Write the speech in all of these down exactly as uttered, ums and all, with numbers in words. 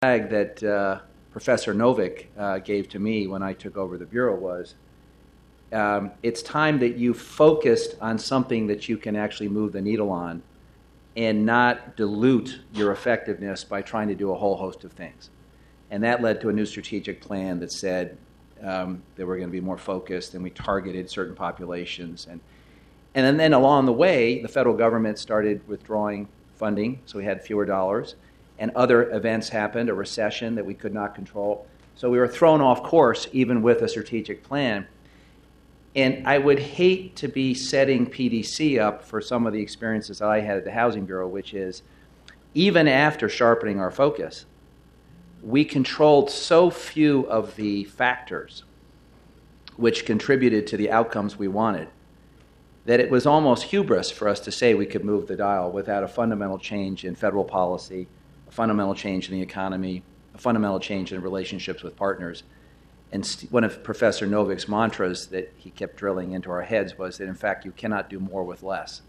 flag that uh, Professor Novick uh, gave to me when I took over the Bureau was, um, it's time that you focused on something that you can actually move the needle on and not dilute your effectiveness by trying to do a whole host of things. And that led to a new strategic plan that said um, that we're going to be more focused, and we targeted certain populations. And, and then, then along the way, the federal government started withdrawing funding, so we had fewer dollars. And other events happened, a recession that we could not control. So we were thrown off course even with a strategic plan. And I would hate to be setting P D C up for some of the experiences that I had at the Housing Bureau, which is even after sharpening our focus, we controlled so few of the factors which contributed to the outcomes we wanted that it was almost hubris for us to say we could move the dial without a fundamental change in federal policy, a fundamental change in the economy, a fundamental change in relationships with partners. And one of Professor Novick's mantras that he kept drilling into our heads was that, in fact, you cannot do more with less.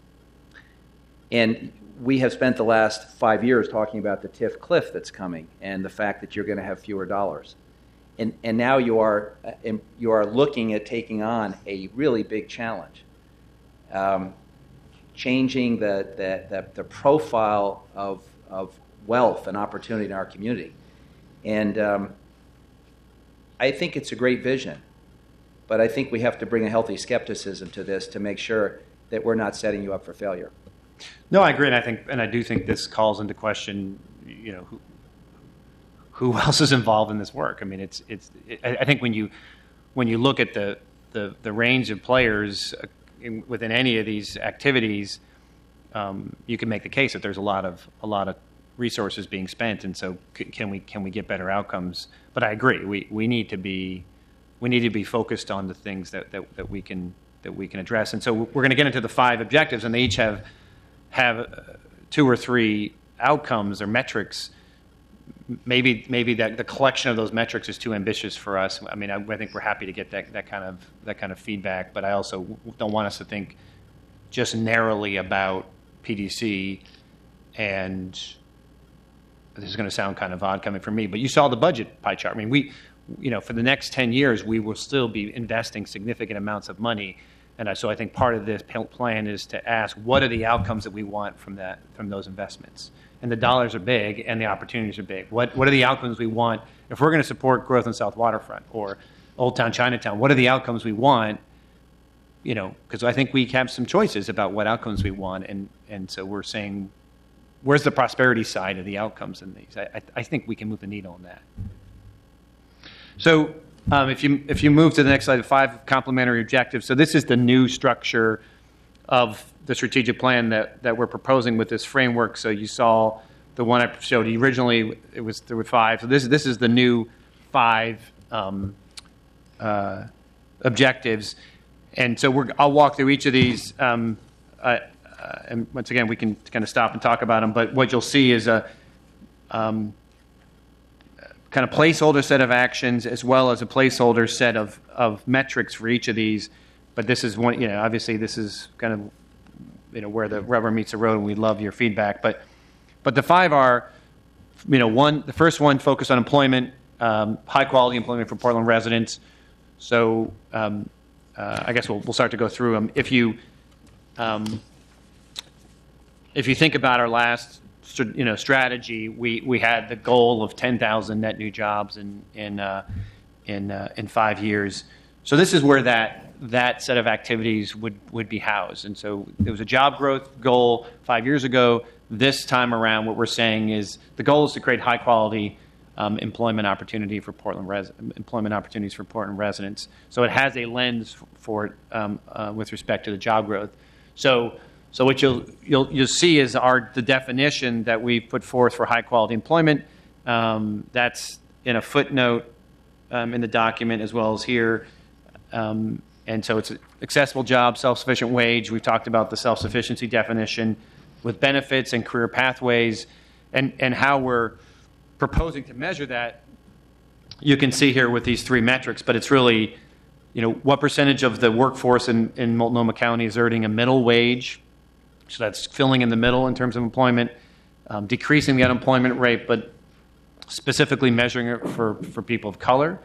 And we have spent the last five years talking about the T I F cliff that's coming and the fact that you're going to have fewer dollars. And, and now you are, you are looking at taking on a really big challenge, um, changing the, the, the, the profile of, of wealth and opportunity in our community. And um, I think it's a great vision, but I think we have to bring a healthy skepticism to this to make sure that we're not setting you up for failure. No, I agree, and I think, and I do think this calls into question, you know, who, who else is involved in this work. I mean, it's, it's. It, I think when you, when you look at the, the, the range of players in, within any of these activities, um, you can make the case that there's a lot of a lot of resources being spent, and so c- can we can we get better outcomes? But I agree, we we need to be, we need to be focused on the things that that, that we can that we can address, and so we're going to get into the five objectives, and they each have. have two or three outcomes or metrics. Maybe maybe that the collection of those metrics is too ambitious for us. I mean, I, I think we're happy to get that, that kind of that kind of feedback, but I also don't want us to think just narrowly about P D C. And this is going to sound kind of odd coming from me, but you saw the budget pie chart. I mean, we, you know, for the next ten years, we will still be investing significant amounts of money. And so I think part of this plan is to ask, what are the outcomes that we want from that, from those investments? And the dollars are big, and the opportunities are big. What what are the outcomes we want if we're going to support growth in South Waterfront or Old Town Chinatown? What are the outcomes we want? You know, because I think we have some choices about what outcomes we want, and and so we're saying, where's the prosperity side of the outcomes in these? I I think we can move the needle on that. So. Um, if you if you move to the next slide, five complementary objectives. So this is the new structure of the strategic plan that, that we're proposing with this framework. So you saw the one I showed you originally. It was there were five. So this this is the new five um, uh, objectives. And so we're I'll walk through each of these. Um, uh, uh, and once again, we can kind of stop and talk about them. But what you'll see is a um, kind of placeholder set of actions as well as a placeholder set of, of metrics for each of these. But this is one, you know, obviously this is kind of, you know, where the rubber meets the road, and we love your feedback. But but the five are, you know, one, the first one focused on employment, um, high quality employment for Portland residents. So um, uh, I guess we'll we'll start to go through them. If you um, if you think about our last you know, strategy, we, we had the goal of ten thousand net new jobs in in uh, in uh, in five years. So this is where that that set of activities would, would be housed. And so there was a job growth goal five years ago. This time around, what we're saying is the goal is to create high quality um, employment opportunity for Portland res- employment opportunities for Portland residents. So it has a lens for it um, uh, with respect to the job growth. So. So what you'll you'll you'll see is our the definition that we put forth for high quality employment. Um, that's in a footnote um, in the document as well as here, um, and so it's an accessible job, self-sufficient wage. We've talked about the self-sufficiency definition with benefits and career pathways, and and how we're proposing to measure that. You can see here with these three metrics, but it's really, you know, what percentage of the workforce in in Multnomah County is earning a middle wage. So that's filling in the middle in terms of employment, um, decreasing the unemployment rate, but specifically measuring it for, for people of color.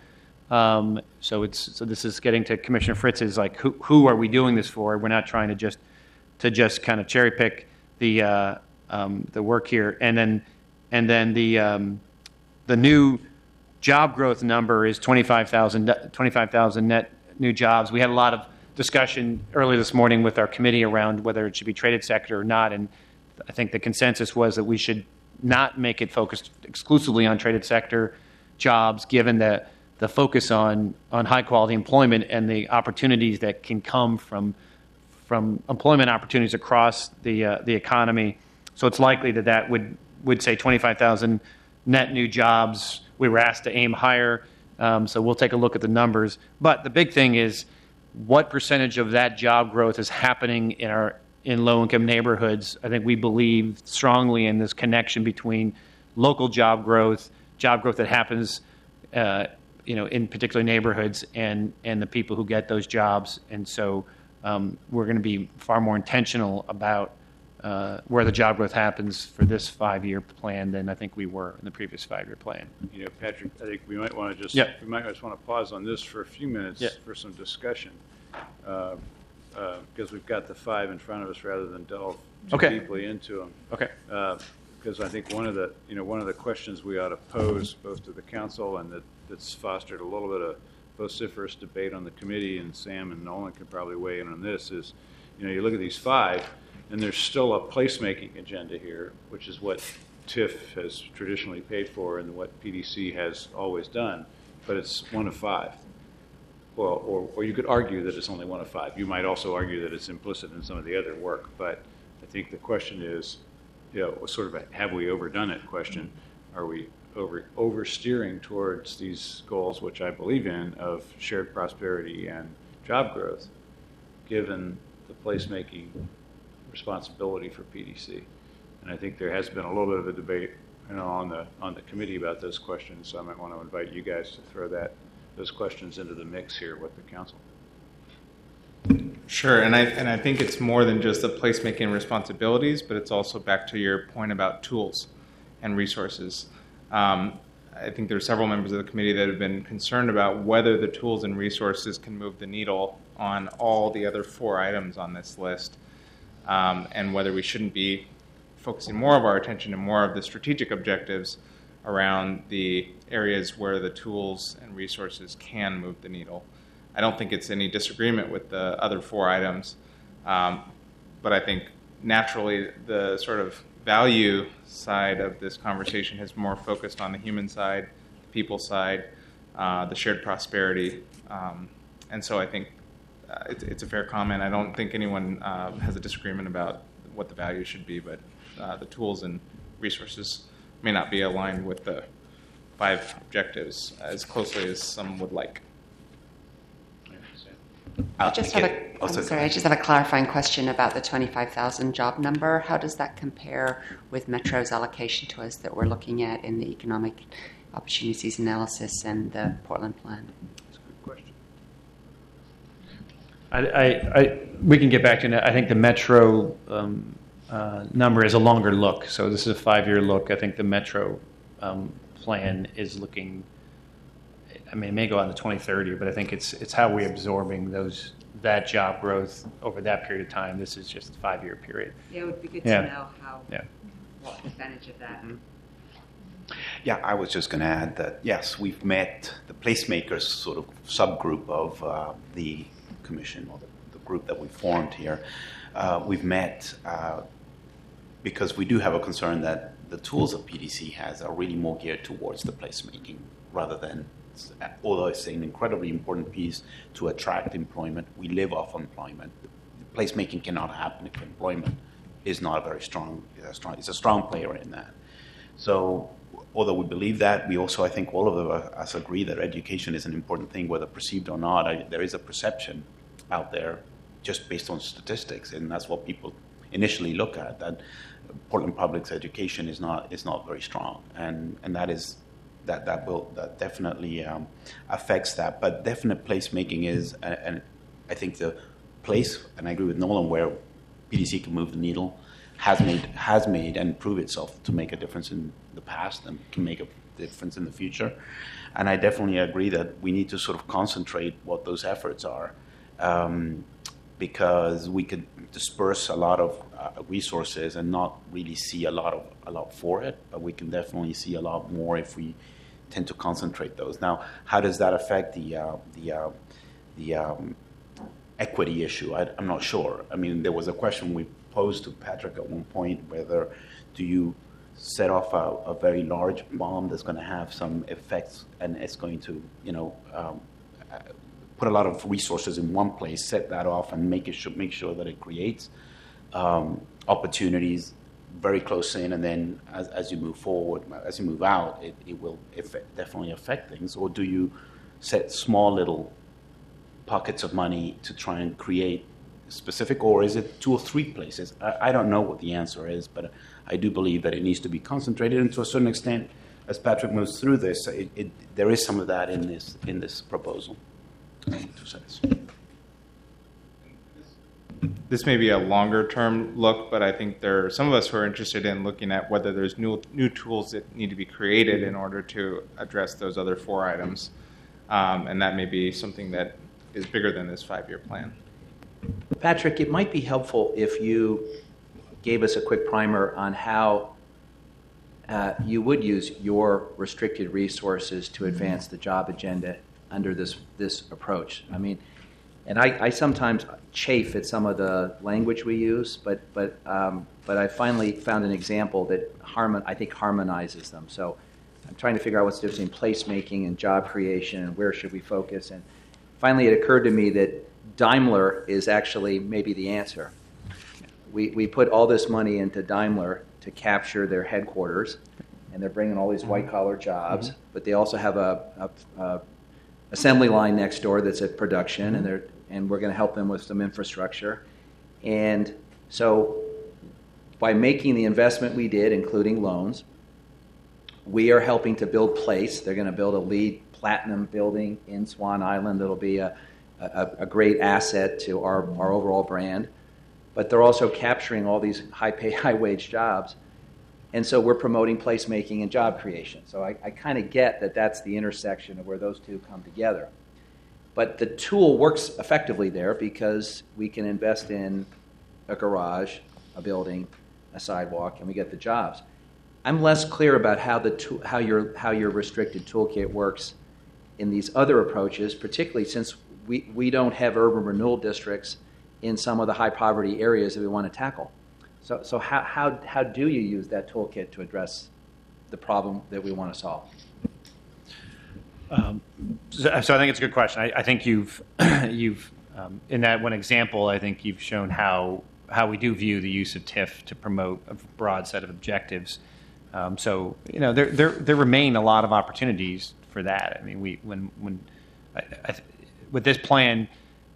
Um, so it's so this is getting to Commissioner Fritz's, like, who who are we doing this for? We're not trying to just to just kind of cherry pick the uh, um, the work here, and then and then the um, the new job growth number is twenty-five thousand twenty-five thousand net new jobs. We had a lot of discussion earlier this morning with our committee around whether it should be traded sector or not, and I think the consensus was that we should not make it focused exclusively on traded sector jobs, given the the focus on on high quality employment and the opportunities that can come from from employment opportunities across the uh, the economy. So it's likely that that would would say twenty-five thousand net new jobs. We were asked to aim higher, um, so we'll take a look at the numbers. But the big thing is, what percentage of that job growth is happening in our in low-income neighborhoods? I think we believe strongly in this connection between local job growth, job growth that happens, uh, you know, in particular neighborhoods, and and the people who get those jobs. And so um, we're going to be far more intentional about uh, where the job growth happens for this five-year plan than I think we were in the previous five-year plan. You know, Patrick, I think we might want to just Yeah. we might just want to pause on this for a few minutes Yeah. for some discussion, uh, uh, because we've got the five in front of us rather than delve too Okay. deeply into them. Okay. Uh, because I think one of the you know one of the questions we ought to pose both to the council and that that's fostered a little bit of vociferous debate on the committee, and Sam and Nolan can probably weigh in on this, is, you know, you look at these five, and there's still a placemaking agenda here, which is what T I F has traditionally paid for and what P D C has always done, but it's one of five. Well, or, or you could argue that it's only one of five. You might also argue that it's implicit in some of the other work, but I think the question is, you know, sort of a have we overdone it question. Are we over oversteering towards these goals, which I believe in, of shared prosperity and job growth, given the placemaking responsibility for P D C? And I think there has been a little bit of a debate, you know, on the on the committee about those questions. So I might want to invite you guys to throw that those questions into the mix here with the council. Sure, and I and I think it's more than just the placemaking responsibilities, but it's also back to your point about tools and resources. Um, I think there are several members of the committee that have been concerned about whether the tools and resources can move the needle on all the other four items on this list, um, and whether we shouldn't be focusing more of our attention and more of the strategic objectives around the areas where the tools and resources can move the needle. I don't think it's any disagreement with the other four items, um, but I think naturally the sort of value side of this conversation has more focused on the human side, the people side, uh, the shared prosperity, um, and so I think uh, it's, it's a fair comment. I don't think anyone uh, has a disagreement about what the value should be, but uh, the tools and resources may not be aligned with the five objectives as closely as some would like. I just have a, I'm sorry, I just have a clarifying question about the twenty-five thousand job number. How does that compare with Metro's allocation to us that we're looking at in the economic opportunities analysis and the Portland plan? That's a good question. I, I, I, we can get back to that. I think the Metro um, uh, number is a longer look. So this is a five-year look. I think the Metro um, plan is looking, I mean, it may go on to twenty thirty, but I think it's it's how we're absorbing those that job growth over that period of time. This is just a five-year period. Yeah, it would be good Yeah. to know how, Yeah. what percentage of that. Yeah, I was just going to add that, yes, we've met the placemakers sort of subgroup of uh, the commission, or the, the group that we formed here. Uh, we've met uh, because we do have a concern that the tools that P D C has are really more geared towards the placemaking rather than, although it's an incredibly important piece to attract employment, we live off employment. Placemaking cannot happen if employment is not a very strong, a strong it's a strong player in that. So although we believe that, we also, I think all of us agree that education is an important thing, whether perceived or not. I, there is a perception out there just based on statistics, and that's what people initially look at, that Portland Public's education is not is not very strong, and, and that is that that will that definitely um, affects that. But definite placemaking is, and, and I think the place, and I agree with Nolan, where P D C can move the needle, has made has made and proved itself to make a difference in the past, and can make a difference in the future. And I definitely agree that we need to sort of concentrate what those efforts are, um, because we could disperse a lot of uh, resources and not really see a lot of a lot for it. But we can definitely see a lot more if we tend to concentrate those. Now, how does that affect the uh, the uh, the um, equity issue? I, I'm not sure. I mean, there was a question we posed to Patrick at one point: whether do you set off a, a very large bomb that's going to have some effects, and it's going to, you know, um, put a lot of resources in one place, set that off, and make it sure, make sure that it creates um, opportunities very close in, and then as, as you move forward, as you move out, it, it will effect, definitely affect things? Or do you set small little pockets of money to try and create specific, or is it two or three places? I, I don't know what the answer is, but I do believe that it needs to be concentrated, and to a certain extent, as Patrick moves through this, it, it, there is some of that in this in this proposal. Two cents. This may be a longer-term look, but I think there are some of us who are interested in looking at whether there's new new tools that need to be created in order to address those other four items, um, and that may be something that is bigger than this five-year plan. Patrick, it might be helpful if you gave us a quick primer on how uh, you would use your restricted resources to advance the job agenda under this this approach. I mean, and I, I sometimes chafe at some of the language we use, but but um, but I finally found an example that harmon I think harmonizes them. So I'm trying to figure out what's the difference between placemaking and job creation, and where should we focus. And finally, it occurred to me that Daimler is actually maybe the answer. We we put all this money into Daimler to capture their headquarters, and they're bringing all these white-collar jobs, mm-hmm. but they also have a, a, a assembly line next door that's at production, mm-hmm. and they're and we're going to help them with some infrastructure. And so by making the investment we did, including loans, we are helping to build place. They're going to build a LEED Platinum building in Swan Island that'll be a, a, a great asset to our, our overall brand. But they're also capturing all these high-pay, high-wage jobs. And so we're promoting placemaking and job creation. So I, I kind of get that that's the intersection of where those two come together. But the tool works effectively there because we can invest in a garage, a building, a sidewalk, and we get the jobs. I'm less clear about how the tool, how your how your restricted toolkit works in these other approaches, particularly since we, we don't have urban renewal districts in some of the high poverty areas that we want to tackle. So so how how how do you use that toolkit to address the problem that we want to solve? Um, so, so I think it's a good question. I, I think you've you've um, in that one example, I think you've shown how how we do view the use of T I F to promote a broad set of objectives. Um, so you know there there there remain a lot of opportunities for that. I mean, we when when I, I, what this plan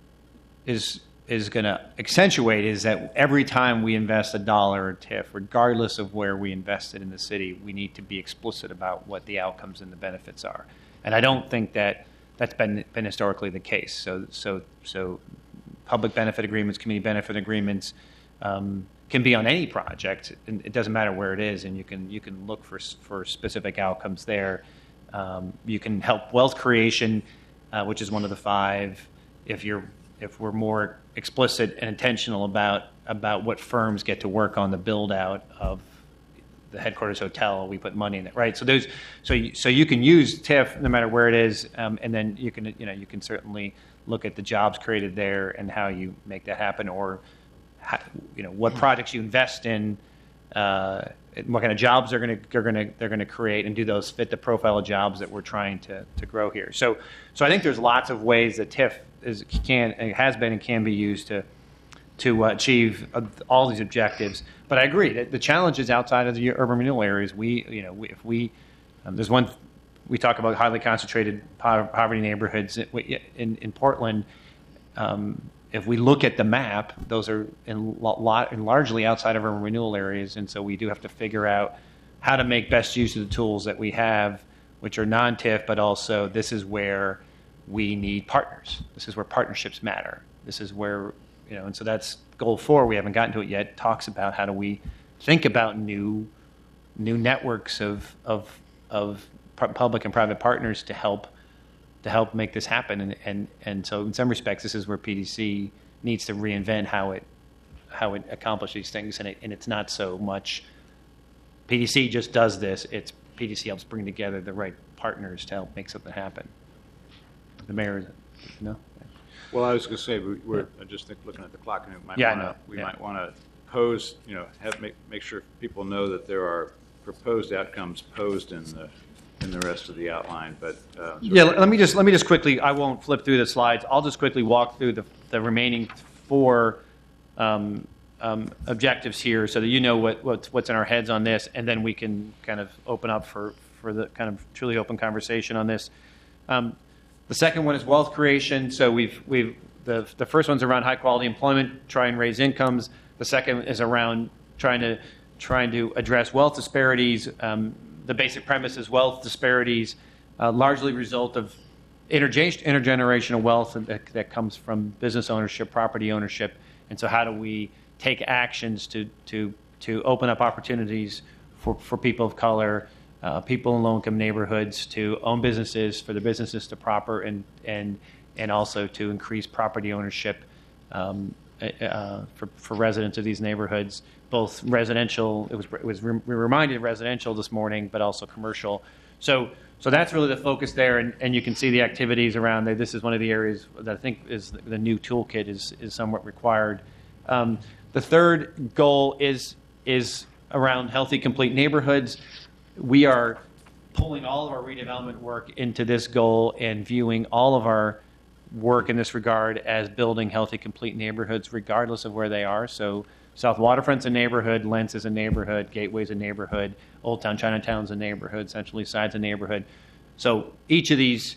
is is going to accentuate is that every time we invest a dollar in T I F, regardless of where we invest it in the city, we need to be explicit about what the outcomes and the benefits are. And I don't think that that's been been historically the case. So so so public benefit agreements, community benefit agreements um, can be on any project, and it doesn't matter where it is, and you can you can look for for specific outcomes there. Um, you can help wealth creation, uh, which is one of the five. If you're if we're more explicit and intentional about about what firms get to work on the build out of the headquarters hotel, we put money in it, right? So those, so you, so you can use T I F no matter where it is, um, and then you can you know you can certainly look at the jobs created there and how you make that happen, or how, you know what projects you invest in, uh, what kind of jobs they're going to they're going to they're going to create, and do those fit the profile of jobs that we're trying to to grow here. So so I think there's lots of ways that T I F is can and has been and can be used to. to achieve all these objectives. But I agree that the challenge is outside of the urban renewal areas. We, you know, we, if we, um, there's one, we talk about highly concentrated poverty neighborhoods in, in Portland. Um, if we look at the map, those are in, lot, in largely outside of urban renewal areas. And so we do have to figure out how to make best use of the tools that we have, which are non-T I F, but also this is where we need partners. This is where partnerships matter. This is where, you know, and so that's goal four. We haven't gotten to it yet. Talks about how do we think about new, new networks of of of pu- public and private partners to help to help make this happen. And, and and so in some respects, this is where P D C needs to reinvent how it how it accomplishes these things. And it, and it's not so much P D C just does this. It's P D C helps bring together the right partners to help make something happen. The mayor, no. Well, I was going to say, we- we're, I just think, looking at the clock, and it might Yeah, I wanna, know. we Yeah. might want to pose, you know, have, make, make sure people know that there are proposed outcomes posed in the, in the rest of the outline, but. uh, Yeah, let me just let me just quickly. I won't flip through the slides. I'll just quickly walk through the the remaining four um, um, objectives here, so that you know what what's, what's in our heads on this, and then we can kind of open up for for the kind of truly open conversation on this. Um, the second one is wealth creation. So we've we've the the first one's around high quality employment, try and raise incomes. The second is around trying to trying to address wealth disparities. Um, the basic premise is wealth disparities uh, largely result of interge- intergenerational wealth that, that comes from business ownership, property ownership, and so how do we take actions to to to open up opportunities for, for people of color, uh, people in low-income neighborhoods to own businesses, for the businesses to prosper, and and and also to increase property ownership um, uh, for for residents of these neighborhoods, both residential. It was it was re- we were reminded residential this morning, but also commercial. So so that's really the focus there, and, and you can see the activities around there. This is one of the areas that I think is the, the new toolkit is is somewhat required. Um, the third goal is is around healthy, complete neighborhoods. We are pulling all of our redevelopment work into this goal and viewing all of our work in this regard as building healthy, complete neighborhoods, regardless of where they are. So South Waterfront's a neighborhood, Lentz is a neighborhood, Gateway's a neighborhood, Old Town Chinatown's a neighborhood, Central East Side's a neighborhood. So each of these,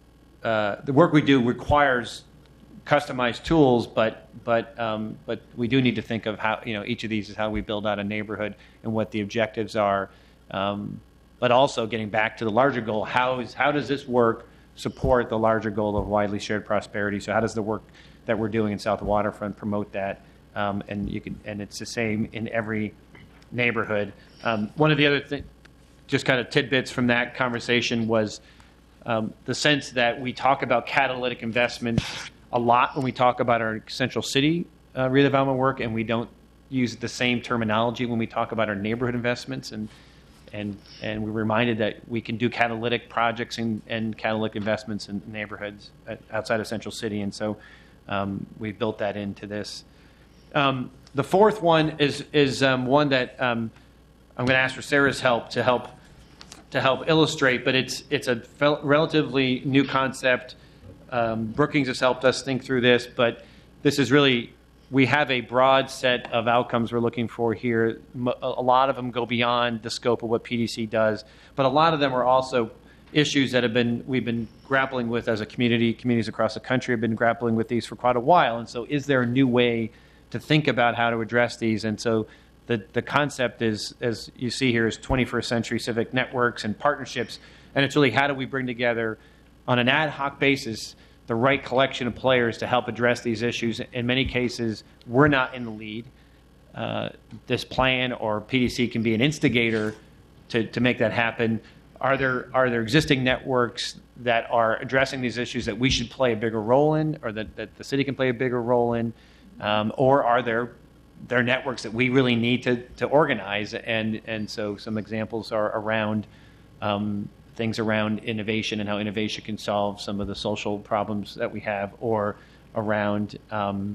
uh, the work we do requires customized tools, but but um, but we do need to think of how, you know, each of these is how we build out a neighborhood and what the objectives are. Um, but also getting back to the larger goal, how is how does this work support the larger goal of widely shared prosperity? So how does the work that we're doing in South Waterfront promote that? Um, and you can, and it's the same in every neighborhood. Um, one of the other things, just kind of tidbits from that conversation, was um, the sense that we talk about catalytic investment a lot when we talk about our Central City uh, redevelopment work, and we don't use the same terminology when we talk about our neighborhood investments. And and and we're reminded that we can do catalytic projects and, and catalytic investments in neighborhoods outside of Central City, and so um, we've built that into this. Um, the fourth one is is um, one that um, I'm going to ask for Sarah's help to help to help illustrate, but it's it's a fel- relatively new concept. Um, Brookings has helped us think through this, but this is really, we have a broad set of outcomes we're looking for here. A lot of them go beyond the scope of what P D C does, but a lot of them are also issues that have been we've been grappling with as a community. Communities across the country have been grappling with these for quite a while, and so is there a new way to think about how to address these? And so the the concept is, as you see here, is twenty-first century civic networks and partnerships, and it's really how do we bring together on an ad hoc basis the right collection of players to help address these issues. In many cases, we're not in the lead. Uh, this plan or P D C can be an instigator to, to make that happen. Are there are there existing networks that are addressing these issues that we should play a bigger role in, or that, that the city can play a bigger role in? Um, or are there there are networks that we really need to, to organize? And, and so some examples are around um, things around innovation and how innovation can solve some of the social problems that we have, or around um,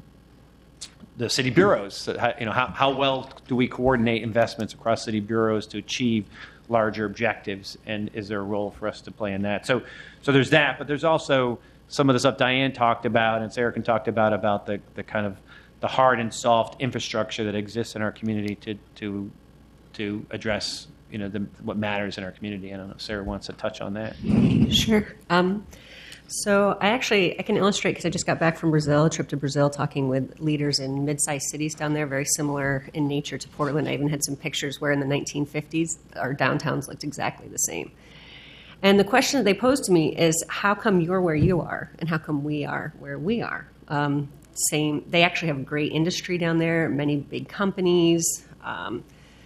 the city bureaus. So how, you know, how, how well do we coordinate investments across city bureaus to achieve larger objectives, and is there a role for us to play in that? So, so there's that, but there's also some of the stuff Diane talked about and Sarah can talked about about the, the kind of the hard and soft infrastructure that exists in our community to to to address, you know, the, what matters in our community. I don't know if Sarah wants to touch on that. Sure. Um, so I actually, I can illustrate, because I just got back from Brazil, a trip to Brazil, talking with leaders in mid-sized cities down there, very similar in nature to Portland. I even had some pictures where in the nineteen fifties, our downtowns looked exactly the same. And the question that they posed to me is, how come you're where you are, and how come we are where we are? Um, same. They actually have a great industry down there, many big companies, um,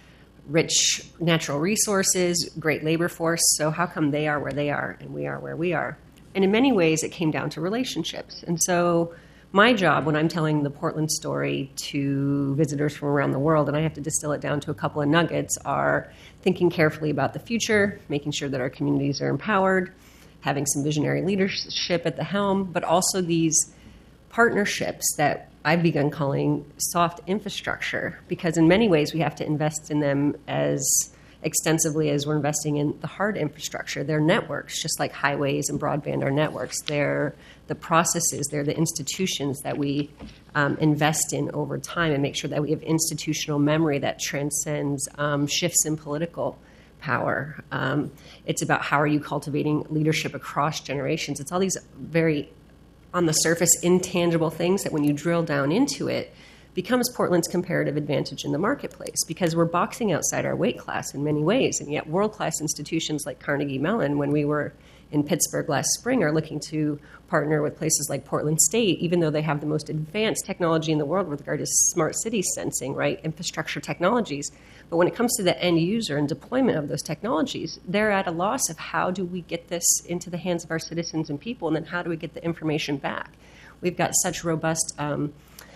rich natural resources, great labor force. So how come they are where they are and we are where we are? And in many ways, it came down to relationships. And so my job when I'm telling the Portland story to visitors from around the world, and I have to distill it down to a couple of nuggets, are thinking carefully about the future, making sure that our communities are empowered, having some visionary leadership at the helm, but also these partnerships that I've begun calling soft infrastructure, because in many ways we have to invest in them as extensively as we're investing in the hard infrastructure. They're networks, just like highways and broadband are networks. They're the processes, they're the institutions that we um, invest in over time and make sure that we have institutional memory that transcends um, shifts in political power. Um, it's about how are you cultivating leadership across generations. It's all these very, on the surface, intangible things that when you drill down into it, becomes Portland's comparative advantage in the marketplace, because we're boxing outside our weight class in many ways, and yet world-class institutions like Carnegie Mellon, when we were in Pittsburgh last spring, are looking to partner with places like Portland State, even though they have the most advanced technology in the world with regard to smart city sensing, right, infrastructure technologies. But when it comes to the end user and deployment of those technologies, they're at a loss of how do we get this into the hands of our citizens and people, and then how do we get the information back? We've got such robust um,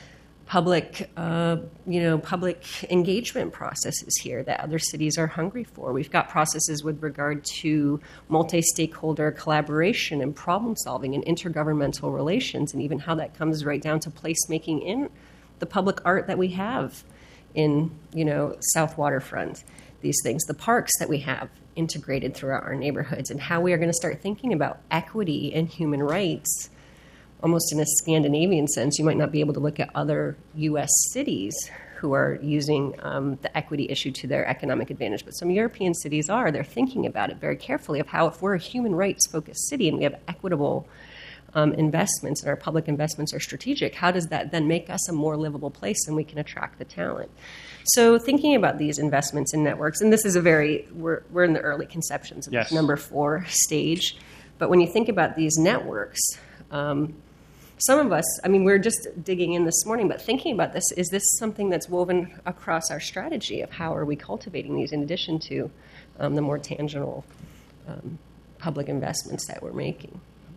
public, uh, you know, public engagement processes here that other cities are hungry for. We've got processes with regard to multi-stakeholder collaboration and problem solving and intergovernmental relations, and even how that comes right down to placemaking in the public art that we have in, you know, South Waterfront. These things, the parks that we have integrated throughout our neighborhoods, and how we are going to start thinking about equity and human rights almost in a Scandinavian sense. You might not be able to look at other U S cities who are using um, the equity issue to their economic advantage, but some European cities are. They're thinking about it very carefully of how, if we're a human rights-focused city and we have equitable um, investments and our public investments are strategic, how does that then make us a more livable place and we can attract the talent? So thinking about these investments in networks, and this is a very, we're, we're in the early conceptions of yes. this number four stage, but when you think about these networks, um, some of us, I mean, we're just digging in this morning, but thinking about this, is this something that's woven across our strategy of how are we cultivating these in addition to um, the more tangible um, public investments that we're making?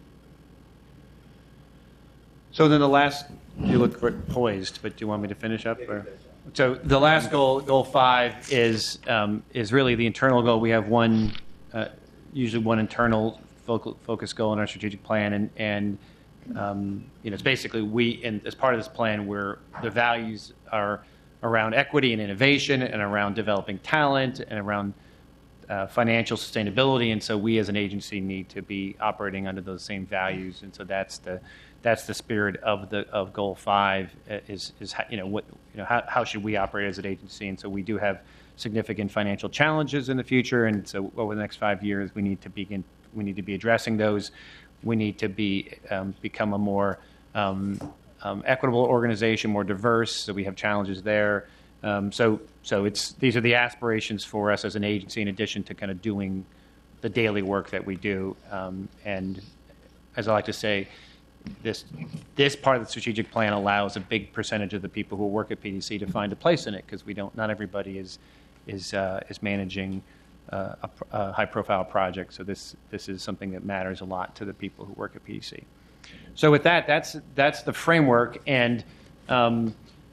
So then the last, you look poised, but do you want me to finish up? Or? So the last goal, goal five, is um, is really the internal goal. We have one, uh, usually one internal focal, focus goal in our strategic plan, and and um, you know, it's basically we, and as part of this plan, where the values are around equity and innovation, and around developing talent, and around uh, financial sustainability, and so we as an agency need to be operating under those same values, and so that's the that's the spirit of the of goal five is is you know what you know how how should we operate as an agency, and so we do have significant financial challenges in the future, and so over the next five years we need to begin we need to be addressing those. We need to be um, become a more um, um, equitable organization, more diverse. So we have challenges there. Um, so so it's these are the aspirations for us as an agency, in addition to kind of doing the daily work that we do. Um, and as I like to say, this this part of the strategic plan allows a big percentage of the people who work at P D C to find a place in it, because we don't not everybody is is uh, is managing Uh, a, a high-profile project, so this this is something that matters a lot to the people who work at P D C. So with that, that's that's the framework, and um,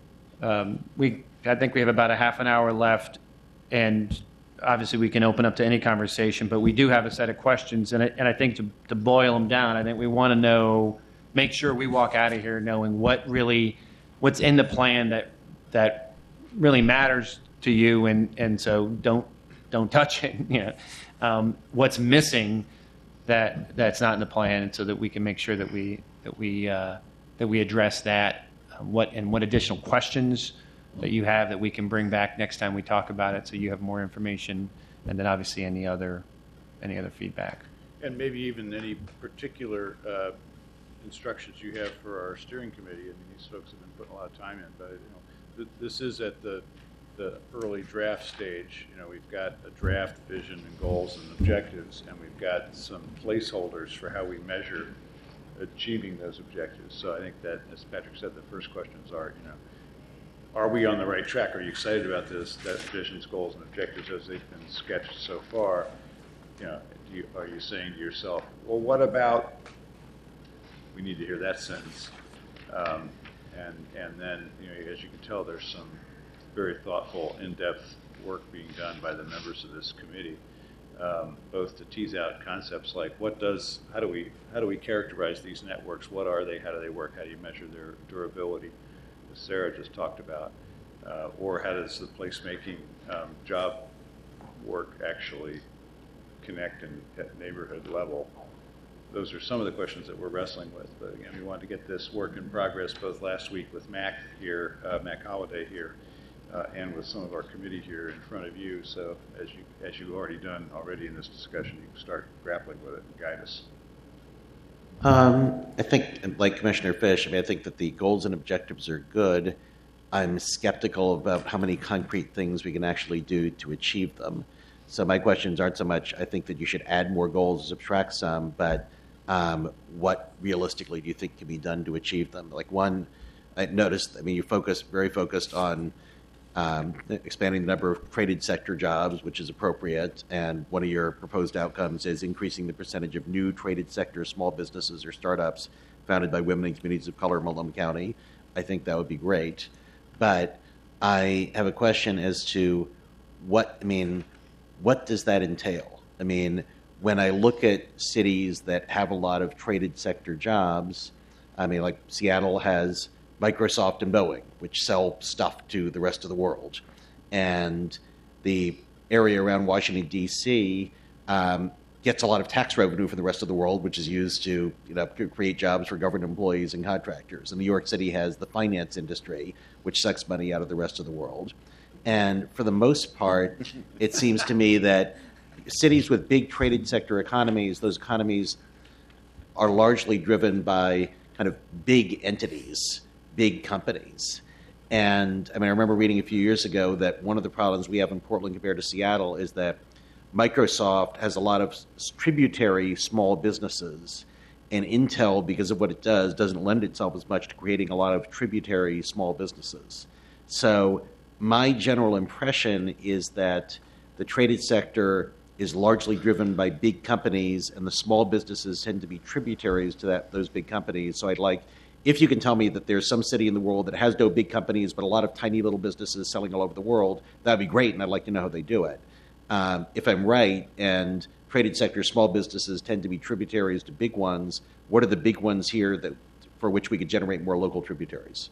um, we I think we have about a half an hour left, and obviously we can open up to any conversation, but we do have a set of questions, and I, and I think to, to boil them down, I think we want to know, make sure we walk out of here knowing what really, what's in the plan that that really matters to you, and and so don't. Don't touch it. You know, um, what's missing that that's not in the plan, and so that we can make sure that we that we uh, that we address that. Uh, what and what additional questions that you have that we can bring back next time we talk about it, so you have more information, and then obviously any other any other feedback. And maybe even any particular uh, instructions you have for our steering committee. I mean, these folks have been putting a lot of time in, but you know, th- this is at the the early draft stage. You know, we've got a draft vision and goals and objectives, and we've got some placeholders for how we measure achieving those objectives. So I think that, as Patrick said, the first questions are, you know, are we on the right track? Are you excited about this, that visions, goals, and objectives as they've been sketched so far? You know, do you, are you saying to yourself, well, what about, we need to hear that sentence. Um, and, and then, you know, as you can tell, there's some very thoughtful, in-depth work being done by the members of this committee, um, both to tease out concepts like what does, how do we, how do we characterize these networks? What are they? How do they work? How do you measure their durability? As Sarah just talked about, uh, or how does the placemaking um, job work actually connect in, at neighborhood level? Those are some of the questions that we're wrestling with. But again, we wanted to get this work in progress both last week with Mac here, uh, Mac Holliday here, uh, and with some of our committee here in front of you. So as you as you've already done already in this discussion, you can start grappling with it and guide us. Um, I think, like Commissioner Fish, I mean, I think that the goals and objectives are good. I'm skeptical about how many concrete things we can actually do to achieve them. So my questions aren't so much, I think that you should add more goals, subtract some, but um, what realistically do you think can be done to achieve them? Like one, I noticed, I mean, you focused, very focused on Um, expanding the number of traded sector jobs, which is appropriate, and one of your proposed outcomes is increasing the percentage of new traded sector small businesses or startups founded by women and communities of color in Multnomah County. I think that would be great. But I have a question as to what, I mean, what does that entail? I mean, when I look at cities that have a lot of traded sector jobs, I mean, like Seattle has Microsoft and Boeing, which sell stuff to the rest of the world. And the area around Washington, D C um, gets a lot of tax revenue from the rest of the world, which is used to, you know, create jobs for government employees and contractors. And New York City has the finance industry, which sucks money out of the rest of the world. And for the most part, it seems to me that cities with big traded sector economies, those economies are largely driven by kind of big entities, big companies. And I mean, I remember reading a few years ago that one of the problems we have in Portland compared to Seattle is that Microsoft has a lot of tributary small businesses, and Intel, because of what it does, doesn't lend itself as much to creating a lot of tributary small businesses. So my general impression is that the traded sector is largely driven by big companies, and the small businesses tend to be tributaries to that, those big companies. So I'd like, if you can tell me that there's some city in the world that has no big companies but a lot of tiny little businesses selling all over the world, that'd be great, and I'd like to know how they do it. Um, if I'm right, and traded sector small businesses tend to be tributaries to big ones, what are the big ones here that for which we could generate more local tributaries?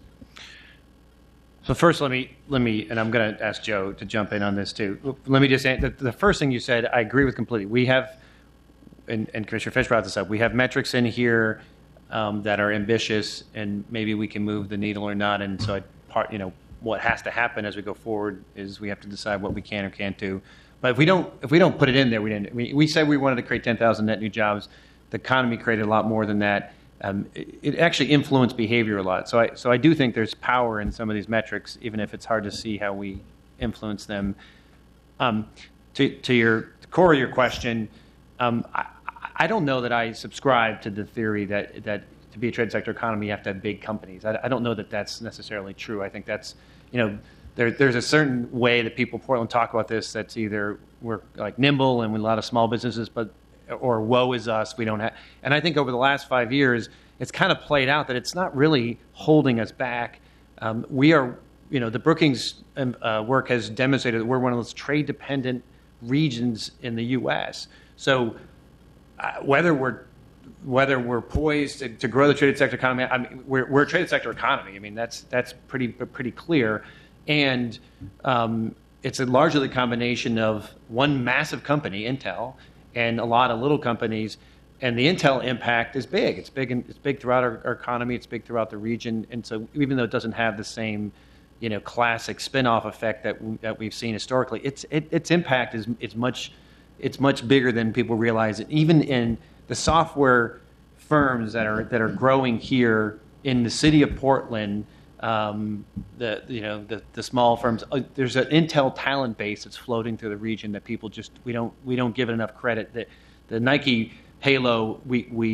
So first, let me, let me, and I'm going to ask Joe to jump in on this too. Let me just say, the, the first thing you said, I agree with completely. We have, and, and Commissioner Fish brought this up, we have metrics in here Um, that are ambitious, and maybe we can move the needle or not. And so, I part, you know, what has to happen as we go forward is we have to decide what we can or can't do. But if we don't, if we don't put it in there, we didn't. We, we said we wanted to create ten thousand net new jobs. The economy created a lot more than that. Um, it, it actually influenced behavior a lot. So, I so I do think there's power in some of these metrics, even if it's hard to see how we influence them. Um, to to your to core of your question. Um, I, I don't know that I subscribe to the theory that, that to be a trade sector economy, you have to have big companies. I, I don't know that that's necessarily true. I think that's, you know, there, there's a certain way that people in Portland talk about this that's either we're like nimble and with a lot of small businesses, but or woe is us, we don't have. And I think over the last five years, it's kind of played out that it's not really holding us back. Um, we are, you know, the Brookings uh, work has demonstrated that we're one of those trade-dependent regions in the U S. So Uh, whether we're whether we're poised to, to grow the traded sector economy, I mean, we're, we're a traded sector economy. I mean, that's that's pretty pretty clear, and um, it's a largely a combination of one massive company, Intel, and a lot of little companies. And the Intel impact is big. It's big. In, it's big throughout our, our economy. It's big throughout the region. And so, even though it doesn't have the same, you know, classic spin-off effect that we, that we've seen historically, its it, its impact is is much. It's much bigger than people realize. It even in the software firms that are that are growing here in the city of Portland, um, the you know the the small firms. Uh, there's an Intel talent base that's floating through the region that people just we don't we don't give it enough credit. That the Nike Halo, we we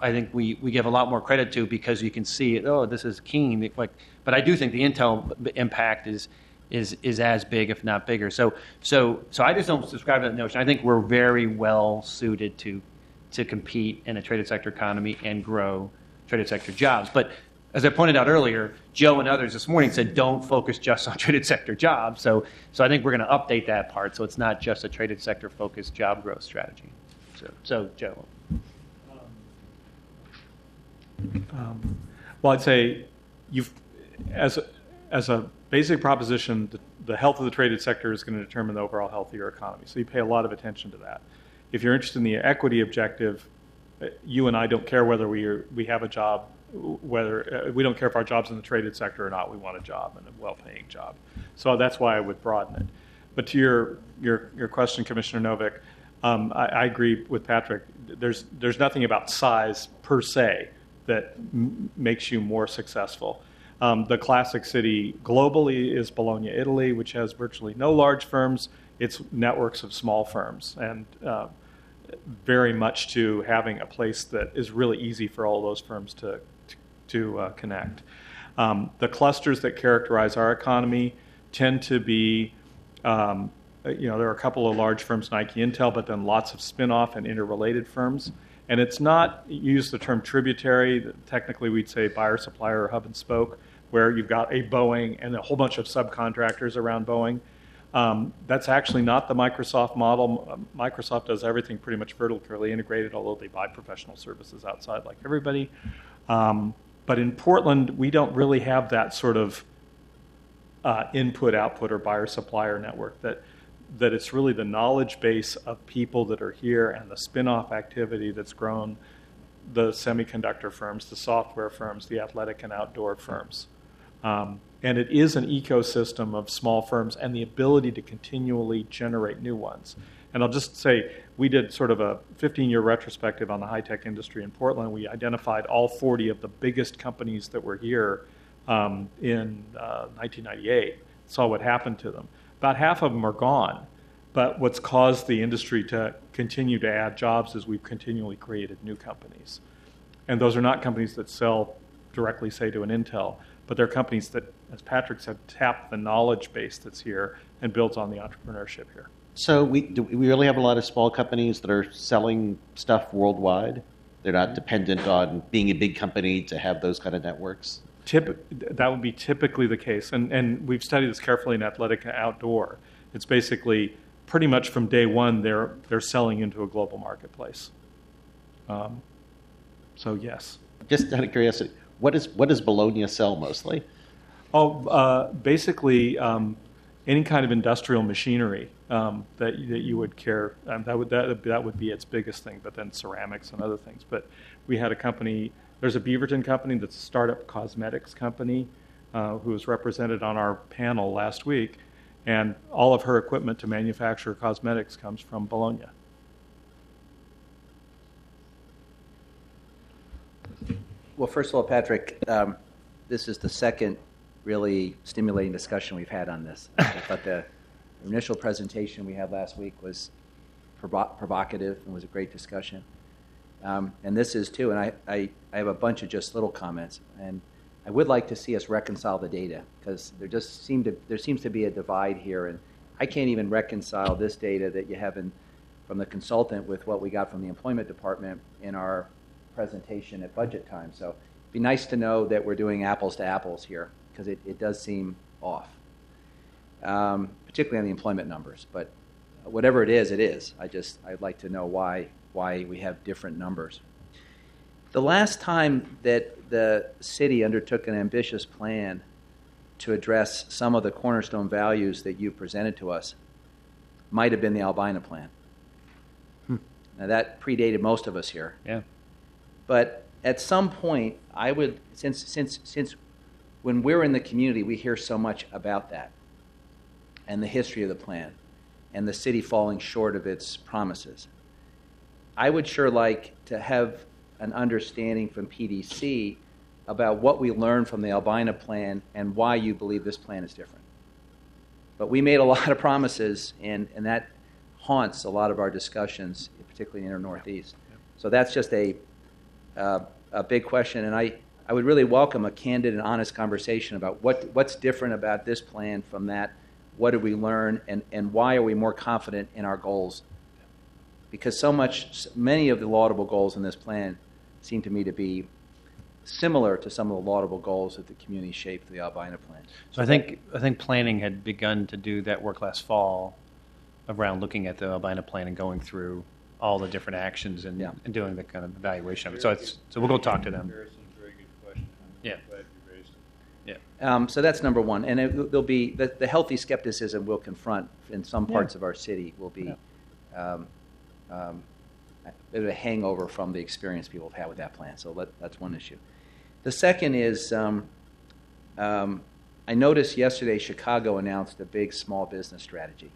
I think we, we give a lot more credit to because you can see, oh, this is keen. Like, but I do think the Intel impact is is is as big, if not bigger. So so so I just don't subscribe to that notion. I think we're very well suited to to compete in a traded sector economy and grow traded sector jobs. But as I pointed out earlier, Joe and others this morning said don't focus just on traded sector jobs. So so I think we're going to update that part so it's not just a traded sector focused job growth strategy. So so Joe. Um, well, I'd say you've as a, as a basic proposition, the, the health of the traded sector is going to determine the overall health of your economy. So you pay a lot of attention to that. If you're interested in the equity objective, you and I don't care whether we are, we have a job, whether uh, we don't care if our job's in the traded sector or not. We want a job and a well-paying job. So that's why I would broaden it. But to your your your question, Commissioner Novick, um, I, I agree with Patrick. There's there's nothing about size per se that m- makes you more successful. Um, the classic city globally is Bologna, Italy, which has virtually no large firms. It's networks of small firms, and uh, very much to having a place that is really easy for all those firms to to, to uh, connect. Um, the clusters that characterize our economy tend to be, um, you know, there are a couple of large firms, Nike, Intel, but then lots of spin-off and interrelated firms. And it's not, you use the term tributary, technically we'd say buyer, supplier, or hub and spoke, where you've got a Boeing and a whole bunch of subcontractors around Boeing. Um, that's actually not the Microsoft model. Microsoft does everything pretty much vertically integrated, although they buy professional services outside like everybody. Um, but in Portland, we don't really have that sort of uh, input, output, or buyer-supplier network that that it's really the knowledge base of people that are here and the spin-off activity that's grown the semiconductor firms, the software firms, the athletic and outdoor firms. Um, and it is an ecosystem of small firms and the ability to continually generate new ones. And I'll just say, we did sort of a fifteen-year retrospective on the high-tech industry in Portland. We identified all forty of the biggest companies that were here um, in uh, nineteen ninety-eight, saw what happened to them. About half of them are gone, but what's caused the industry to continue to add jobs is we've continually created new companies. And those are not companies that sell directly, say, to an Intel, but they're companies that, as Patrick said, tap the knowledge base that's here and builds on the entrepreneurship here. So we do we really have a lot of small companies that are selling stuff worldwide? They're not dependent on being a big company to have those kind of networks? Typ- that would be typically the case, and, and we've studied this carefully in athletic and outdoor. It's basically pretty much from day one they're they're selling into a global marketplace. Um, so yes. Just out of curiosity, what is what does Bologna sell mostly? Oh, uh, basically um, any kind of industrial machinery um, that that you would care. Um, that would that that would be its biggest thing. But then ceramics and other things. But we had a company. There's a Beaverton company that's a startup cosmetics company uh, who was represented on our panel last week, and all of her equipment to manufacture cosmetics comes from Bologna. Well, first of all, Patrick, um, this is the second really stimulating discussion we've had on this. I thought the initial presentation we had last week was provo- provocative and was a great discussion. Um, and this is too, and I, I, I have a bunch of just little comments, and I would like to see us reconcile the data, because there just seem to there seems to be a divide here, and I can't even reconcile this data that you have in, from the consultant with what we got from the employment department in our presentation at budget time. So it'd be nice to know that we're doing apples to apples here, because it, it does seem off, um, particularly on the employment numbers. But whatever it is, it is. I just I'd like to know why. why we have different numbers. The last time that the city undertook an ambitious plan to address some of the cornerstone values that you presented to us might have been the Albina plan. Hmm. Now that predated most of us here. Yeah. But at some point, I would, since since since when we're in the community, we hear so much about that and the history of the plan and the city falling short of its promises. I would sure like to have an understanding from P D C about what we learned from the Albina plan and why you believe this plan is different. But we made a lot of promises, and, and that haunts a lot of our discussions, particularly in the Northeast. So that's just a uh, a big question, and I, I would really welcome a candid and honest conversation about what what's different about this plan from that. What did we learn, and, and why are we more confident in our goals? Because so much, many of the laudable goals in this plan seem to me to be similar to some of the laudable goals that the community shaped the Albina plan. So I think I think planning had begun to do that work last fall around looking at the Albina plan and going through all the different actions and, Yeah. and doing the kind of evaluation of it. So it's so we'll go talk to them. Harrison's a very good question. I'm Yeah. glad you raised it. Yeah. Um, so that's number one, and it, there'll be the, the healthy skepticism we'll confront in some parts Yeah. of our city will be um, um, a bit of a hangover from the experience people have had with that plan. So let, that's one issue. The second is, um, um, I noticed yesterday Chicago announced a big small business strategy,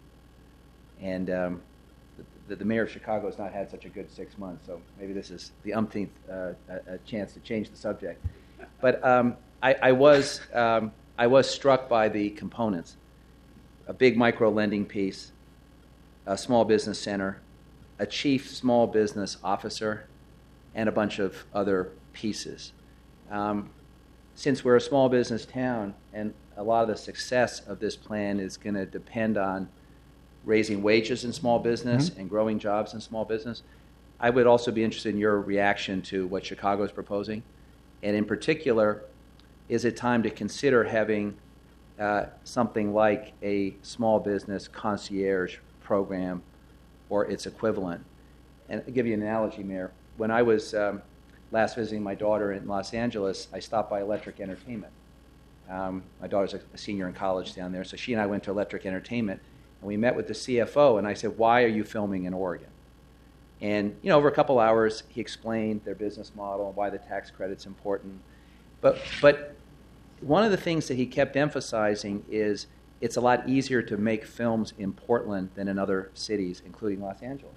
and um, the, the mayor of Chicago has not had such a good six months, so maybe this is the umpteenth uh, a, a chance to change the subject. But um, I, I was um, I was struck by the components: a big micro lending piece, a small business center, a chief small business officer, and a bunch of other pieces. Um, since we're a small business town, and a lot of the success of this plan is going to depend on raising wages in small business Mm-hmm. and growing jobs in small business, I would also be interested in your reaction to what Chicago is proposing. And in particular, is it time to consider having uh, something like a small business concierge program or its equivalent? And I'll give you an analogy, Mayor. When I was um, last visiting my daughter in Los Angeles, I stopped by Electric Entertainment. Um, my daughter's a senior in college down there, so she and I went to Electric Entertainment, and we met with the C F O, and I said, why are you filming in Oregon? And, you know, over a couple hours, he explained their business model and why the tax credit's important. But, but one of the things that he kept emphasizing is it's a lot easier to make films in Portland than in other cities, including Los Angeles.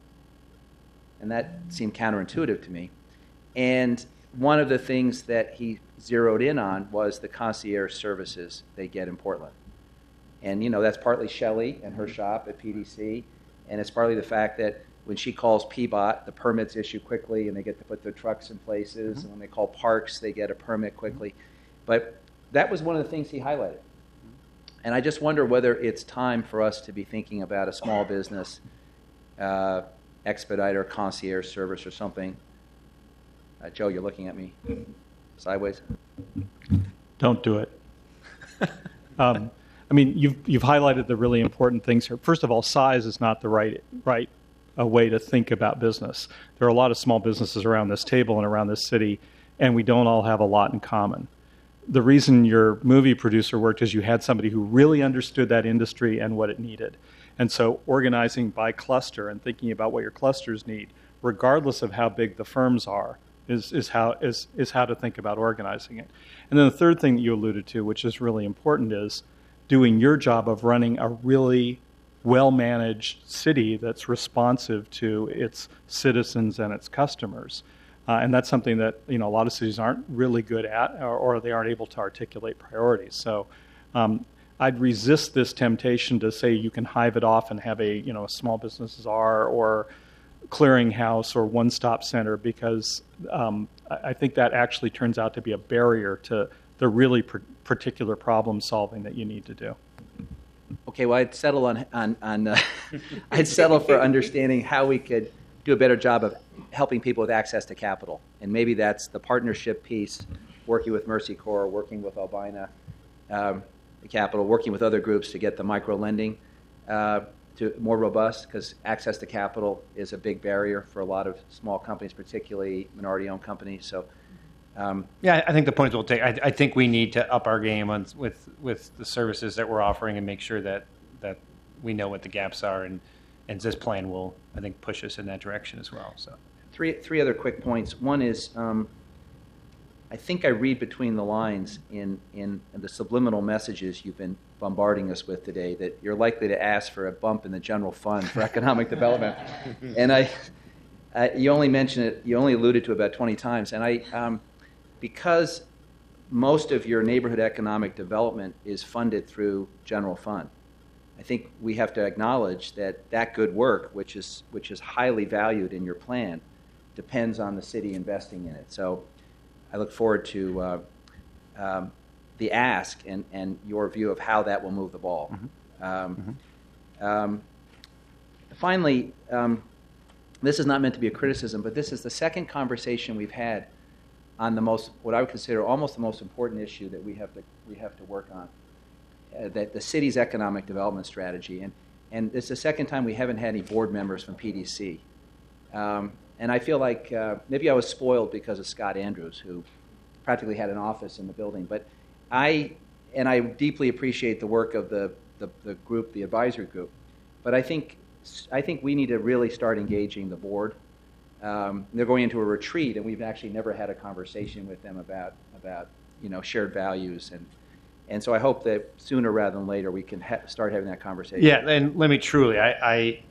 And that seemed counterintuitive to me. And one of the things that he zeroed in on was the concierge services they get in Portland. And, you know, that's partly Shelley and her shop at P D C, and it's partly the fact that when she calls P B O T, the permits issue quickly, and they get to put their trucks in places, mm-hmm. and when they call Parks, they get a permit quickly. But that was one of the things he highlighted. And I just wonder whether it's time for us to be thinking about a small business uh, expediter, concierge service or something. Uh, Joe, you're looking at me sideways. Don't do it. um, I mean, you've you've highlighted the really important things here. First of all, size is not the right right uh, way to think about business. There are a lot of small businesses around this table and around this city, and we don't all have a lot in common. The reason your movie producer worked is you had somebody who really understood that industry and what it needed. And so organizing by cluster and thinking about what your clusters need, regardless of how big the firms are, is, is, how, is, is how to think about organizing it. And then the third thing that you alluded to, which is really important, is doing your job of running a really well-managed city that's responsive to its citizens and its customers. Uh, and that's something that, you know, a lot of cities aren't really good at, or, or they aren't able to articulate priorities. So um, I'd resist this temptation to say you can hive it off and have a, you know, a small business czar or clearinghouse or one-stop center, because um, I think that actually turns out to be a barrier to the really pr- particular problem solving that you need to do. Okay, well, I'd settle on on, on uh, I'd settle for understanding how we could do a better job of helping people with access to capital, and maybe that's the partnership piece, working with Mercy Corps, working with Albina um, Capital, working with other groups to get the micro lending uh, to more robust, because access to capital is a big barrier for a lot of small companies, particularly minority-owned companies. So. Um, Yeah, I think the point we'll take. I, I think we need to up our game on with with the services that we're offering and make sure that that we know what the gaps are, and and this plan will, I think, push us in that direction as well. So three three other quick points. One is um, I think I read between the lines in in the subliminal messages you've been bombarding us with today that you're likely to ask for a bump in the general fund for economic development, and I, I you only mentioned it. You only alluded to it about twenty times, and I. Um, Because most of your neighborhood economic development is funded through general fund, I think we have to acknowledge that that good work, which is which is highly valued in your plan, depends on the city investing in it. So I look forward to uh, um, the ask and, and your view of how that will move the ball. Mm-hmm. Um, mm-hmm. Um, finally, um, this is not meant to be a criticism, but this is the second conversation we've had on the most, what I would consider almost the most important issue that we have to we have to work on, uh, that the city's economic development strategy. And and it's the second time we haven't had any board members from P D C. Um, and I feel like uh, maybe I was spoiled because of Scott Andrews, who practically had an office in the building. But I, and I deeply appreciate the work of the, the, the group, the advisory group. But I think I think we need to really start engaging the board. Um, they're going into a retreat, and we've actually never had a conversation with them about about you know shared values, and and so I hope that sooner rather than later we can ha- start having that conversation. Yeah, and let me truly, I I,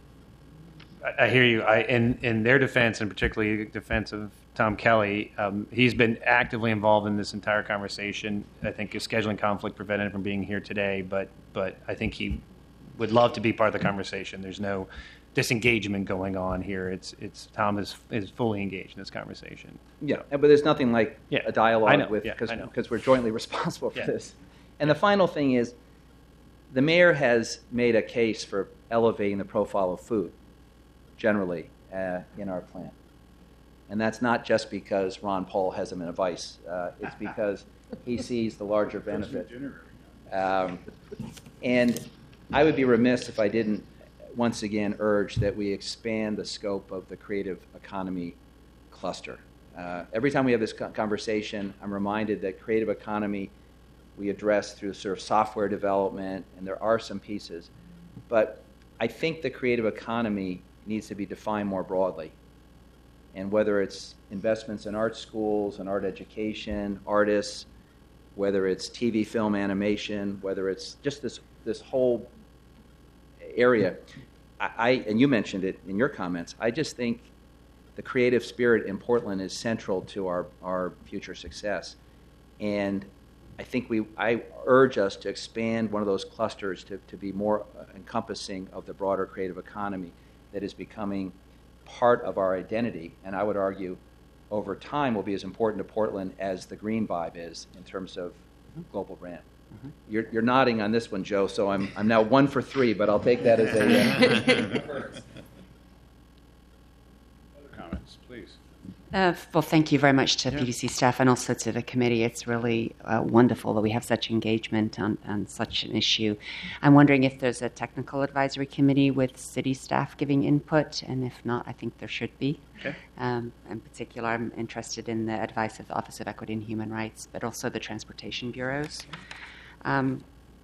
I hear you. I in in their defense, and particularly defense of Tom Kelly, um, he's been actively involved in this entire conversation. I think his scheduling conflict prevented him from being here today, but but I think he would love to be part of the conversation. There's no disengagement going on here. It's it's Tom is is fully engaged in this conversation. Yeah, but there's nothing like yeah, a dialogue I know. with yeah, because I know. because we're jointly responsible for yeah. this. And the final thing is, the mayor has made a case for elevating the profile of food generally uh, in our plan, and that's not just because Ron Paul has him in a vice. Uh, it's because he sees the larger benefit. Um, and I would be remiss if I didn't once again urge that we expand the scope of the creative economy cluster. Uh, every time we have this conversation, I'm reminded that creative economy we address through sort of software development, and there are some pieces. But I think the creative economy needs to be defined more broadly. And whether it's investments in art schools and art education, artists, whether it's T V, film, animation, whether it's just this this whole area, I, I and you mentioned it in your comments, I just think the creative spirit in Portland is central to our, our future success. And I think we, I urge us to expand one of those clusters to, to be more encompassing of the broader creative economy that is becoming part of our identity, and I would argue over time will be as important to Portland as the green vibe is in terms of global brand. Mm-hmm. You're, you're nodding on this one, Joe, so I'm, I'm now one for three, but I'll take that as a... Uh, Other comments, please. Uh, well, thank you very much to yeah. P D C staff and also to the committee. It's really uh, wonderful that we have such engagement on, on such an issue. I'm wondering if there's a technical advisory committee with city staff giving input, and if not, I think there should be. Okay. Um, in particular, I'm interested in the advice of the Office of Equity and Human Rights, but also the transportation bureaus. Um,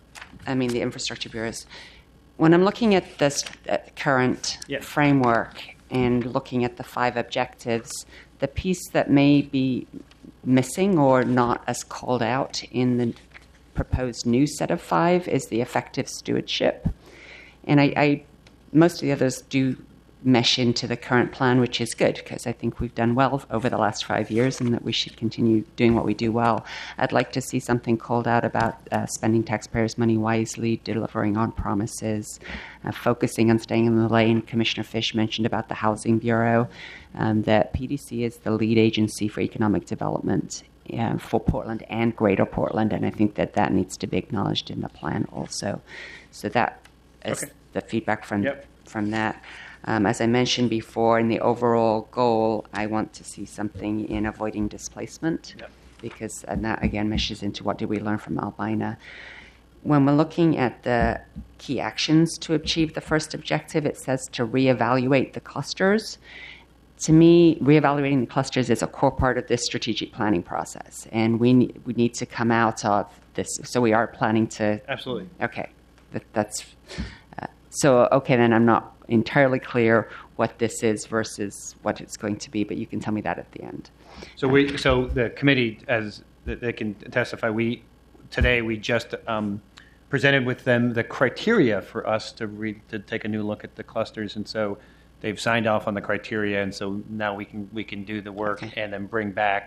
I mean, the infrastructure bureaus. When I'm looking at this uh, current yeah. framework and looking at the five objectives, the piece that may be missing or not as called out in the proposed new set of five is the effective stewardship. And I, I most of the others do mesh into the current plan, which is good because I think we've done well over the last five years and that we should continue doing what we do well. I'd like to see something called out about uh, spending taxpayers' money wisely, delivering on promises, uh, focusing on staying in the lane. Commissioner Fish mentioned about the Housing Bureau, um, that P D C is the lead agency for economic development uh, for Portland and Greater Portland, and I think that that needs to be acknowledged in the plan also. So that is okay. the feedback from yep. from that. Um, as I mentioned before, in the overall goal, I want to see something in avoiding displacement, yep. because and that again meshes into what did we learn from Albina. When we're looking at the key actions to achieve the first objective, it says to reevaluate the clusters. To me, reevaluating the clusters is a core part of this strategic planning process, and we need, we need to come out of this. So we are planning to absolutely okay. That, that's uh, so okay. Then I'm not entirely clear what this is versus what it's going to be, but you can tell me that at the end. So we, so the committee, as they can testify, we today we just um, presented with them the criteria for us to read to take a new look at the clusters, and so they've signed off on the criteria, and so now we can we can do the work okay. and then bring back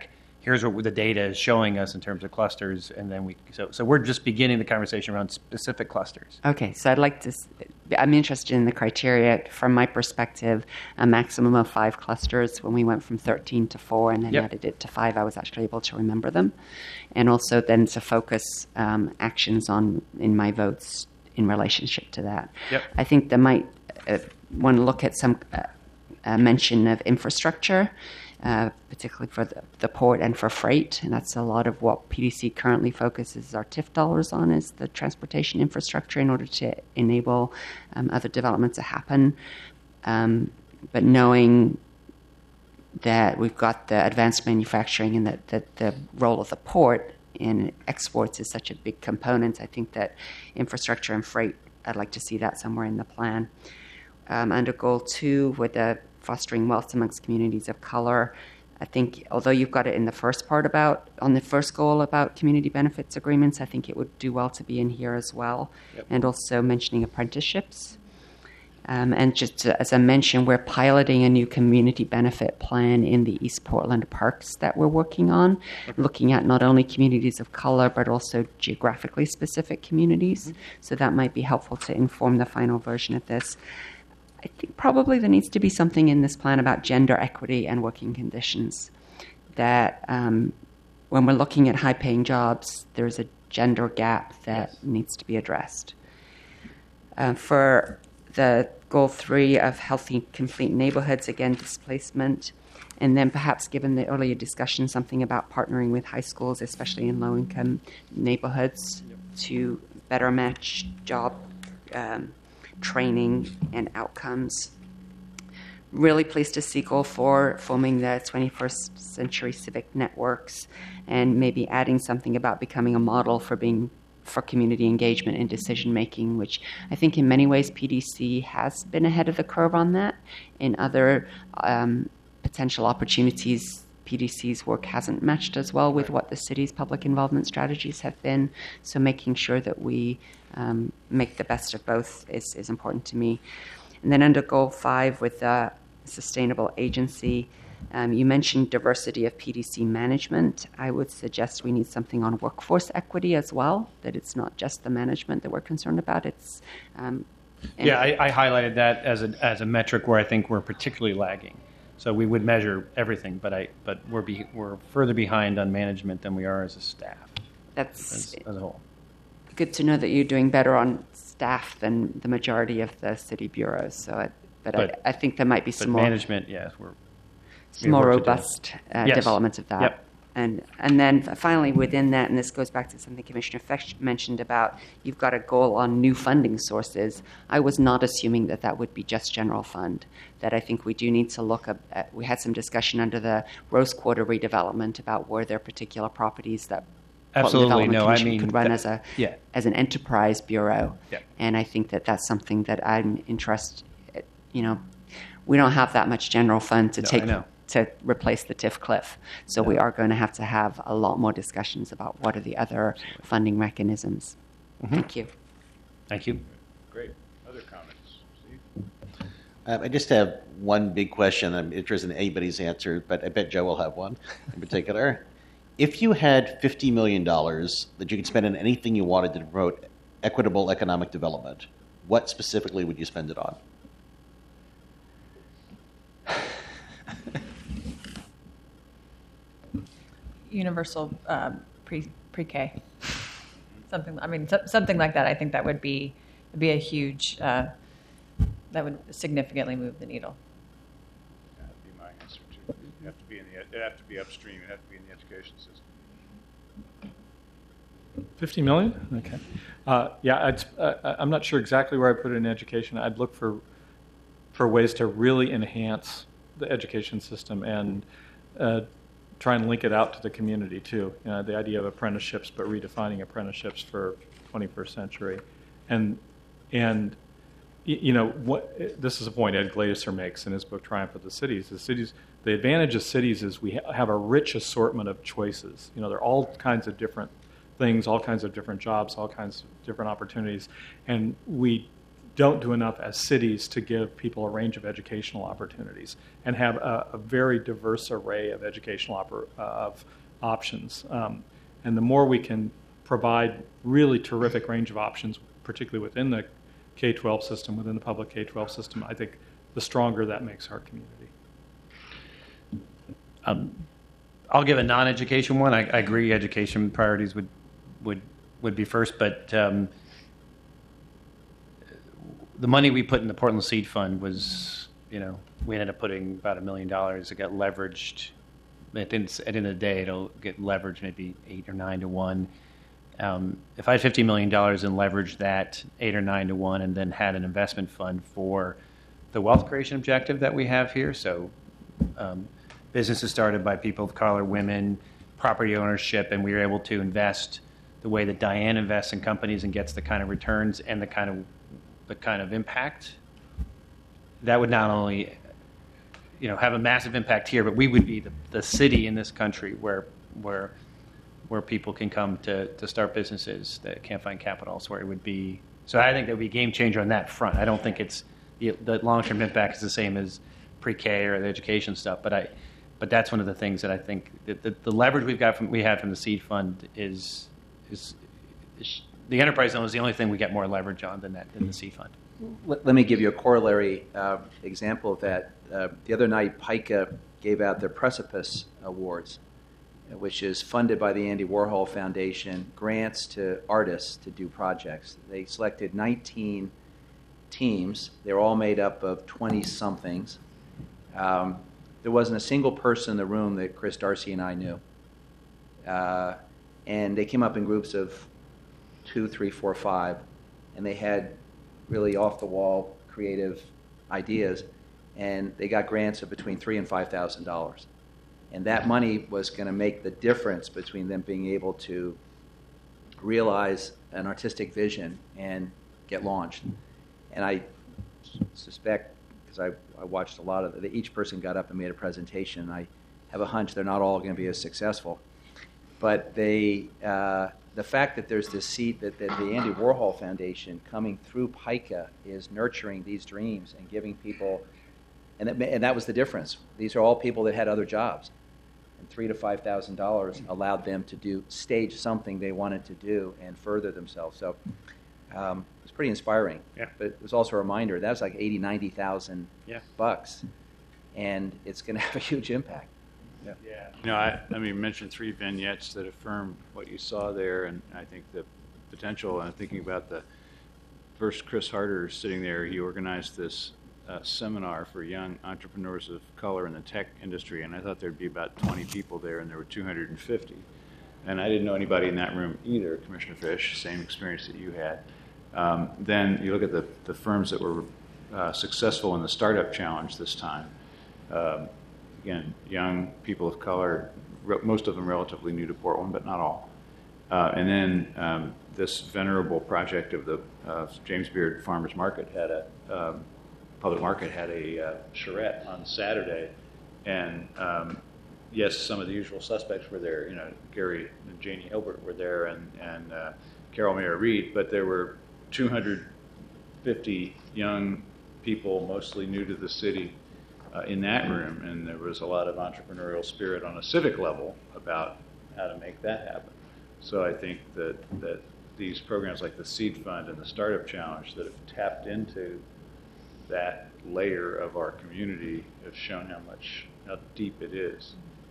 here's what the data is showing us in terms of clusters, and then we so so we're just beginning the conversation around specific clusters. Okay, so I'd like to. I'm interested in the criteria. From my perspective, a maximum of five clusters. When we went from thirteen to four and then Yep. added it to five, I was actually able to remember them, and also then to focus um, actions on in my votes in relationship to that. Yep. I think they might uh, want to look at some uh, uh, mention of infrastructure. Uh, particularly for the, the port and for freight, and that's a lot of what P D C currently focuses our T I F dollars on, is the transportation infrastructure in order to enable um, other development to happen. Um, but knowing that we've got the advanced manufacturing and that, that the role of the port in exports is such a big component, I think that infrastructure and freight, I'd like to see that somewhere in the plan. Um, under goal two, with the fostering wealth amongst communities of color, I think although you've got it in the first part about, on the first goal about community benefits agreements, I think it would do well to be in here as well. Yep. And also mentioning apprenticeships. Um, and just to, as I mentioned, we're piloting a new community benefit plan in the East Portland parks that we're working on, okay. looking at not only communities of color, but also geographically specific communities. Mm-hmm. So that might be helpful to inform the final version of this. I think probably there needs to be something in this plan about gender equity and working conditions. That um, when we're looking at high-paying jobs, there's a gender gap that yes. needs to be addressed. Uh, for the goal three of healthy, complete neighborhoods, again, displacement, and then perhaps, given the earlier discussion, something about partnering with high schools, especially in low-income neighborhoods, yep. to better match job um, training and outcomes. Really pleased to see goal four, forming the twenty-first century civic networks, and maybe adding something about becoming a model for being for community engagement and decision making, which I think in many ways P D C has been ahead of the curve on that. In other um, potential opportunities, P D C's work hasn't matched as well with what the city's public involvement strategies have been. So making sure that we um, make the best of both is, is important to me. And then under goal five with the sustainable agency, um, you mentioned diversity of P D C management. I would suggest we need something on workforce equity as well, that it's not just the management that we're concerned about. It's um, Yeah, I, I highlighted that as a, as a metric where I think we're particularly lagging. So we would measure everything, but I but we're be, we're further behind on management than we are as a staff. That's as, as a whole. Good to know that you're doing better on staff than the majority of the city bureaus. So, I, but, but I, I think there might be some but more management. Yes, we're some more robust uh, yes. development of that. Yep. And and then finally within that, and this goes back to something Commissioner Fesch mentioned about you've got a goal on new funding sources. I was not assuming that that would be just general fund. That I think we do need to look at. We had some discussion under the Rose Quarter redevelopment about were there particular properties that absolutely no. I mean could run that, as a yeah. as an enterprise bureau. Yeah. And I think that that's something that I'm interested. You know, we don't have that much general fund to no, take. I know. to replace the TIF cliff. So no. we are going to have to have a lot more discussions about what are the other funding mechanisms. Mm-hmm. Thank you. Thank you. Great. Other comments? Steve? Um, I just have one big question. I'm interested in anybody's answer, but I bet Joe will have one in particular. If you had fifty million dollars that you could spend on anything you wanted to promote equitable economic development, what specifically would you spend it on? Universal um, pre pre-K, something. I mean, so, something like that. I think that would be would be a huge. Uh, that would significantly move the needle. That would be my answer too. You have to be in the. It have to be upstream. It have to be in the education system. Fifty million. Okay. Uh, yeah, I'd, uh, I'm not sure exactly where I put it in education. I'd look for for ways to really enhance the education system and. Uh, try and link it out to the community too. You know, the idea of apprenticeships, but redefining apprenticeships for twenty-first century. And, and you know, what this is a point Ed Glaser makes in his book, Triumph of the Cities. The cities, the advantage of cities is we ha- have a rich assortment of choices. You know, there are all kinds of different things, all kinds of different jobs, all kinds of different opportunities. And we don't do enough as cities to give people a range of educational opportunities and have a, a very diverse array of educational oppor- uh, of options. Um, and the more we can provide really terrific range of options, particularly within the K twelve system, within the public K twelve system, I think the stronger that makes our community. Um, I'll give a non-education one. I, I agree education priorities would would would be first, but um, the money we put in the Portland Seed Fund was, you know, we ended up putting about a million dollars. It got leveraged. At the, end, at the end of the day, it'll get leveraged maybe eight or nine to one. Um, if I had fifty million dollars and leveraged that eight or nine to one, and then had an investment fund for the wealth creation objective that we have here, so um, businesses started by people of color, women, property ownership, and we were able to invest the way that Diane invests in companies and gets the kind of returns and the kind of the kind of impact, that would not only, you know, have a massive impact here, but we would be the, the city in this country where where where people can come to, to start businesses that can't find capital elsewhere. It would be, so I think that would be a game changer on that front. I don't think it's the, the long-term impact is the same as pre-K or the education stuff, but I but that's one of the things that I think that the, the leverage we've got from we had from the seed fund is is, is the enterprise zone is the only thing we get more leverage on than that than the seed fund. Let, let me give you a corollary uh, example of that. Uh, the other night, PICA gave out their Precipice Awards, which is funded by the Andy Warhol Foundation, grants to artists to do projects. They selected nineteen teams. They're all made up of twenty-somethings. Um, there wasn't a single person in the room that Chris Darcy and I knew. Uh, and they came up in groups of two, three, four, five, and they had really off-the-wall creative ideas, and they got grants of between three and five thousand dollars. And that money was going to make the difference between them being able to realize an artistic vision and get launched. And I suspect, because I, I watched a lot of it, each person got up and made a presentation, and I have a hunch they're not all going to be as successful. But they, uh, the fact that there's this seed, that, that the Andy Warhol Foundation coming through PICA is nurturing these dreams and giving people, and that, and that was the difference. These are all people that had other jobs. And three to five thousand dollars allowed them to do stage something they wanted to do and further themselves. So um, it was pretty inspiring. Yeah. But it was also a reminder that was like eighty, ninety thousand Yeah. bucks, and it's going to have a huge impact. Yeah. yeah. You know, I, I mean, you mentioned three vignettes that affirm what you saw there, and I think the potential, and thinking about the first Chris Harder sitting there, he organized this uh, seminar for young entrepreneurs of color in the tech industry, and I thought there'd be about twenty people there, and there were two hundred fifty. And I didn't know anybody in that room either, Commissioner Fish, same experience that you had. Um, then you look at the, the firms that were uh, successful in the Startup Challenge this time. Um, Again, young people of color, most of them relatively new to Portland, but not all. Uh, and then um, this venerable project of the uh, James Beard Farmers Market had a, um, public market had a uh, charrette on Saturday. And um, yes, some of the usual suspects were there. You know, Gary and Janie Hilbert were there, and, and uh, Carol Mayer Reed, but there were two hundred fifty young people, mostly new to the city, Uh, in that room, and there was a lot of entrepreneurial spirit on a civic level about how to make that happen. So I think that, that these programs like the Seed Fund and the Startup Challenge that have tapped into that layer of our community have shown how much, how deep it is.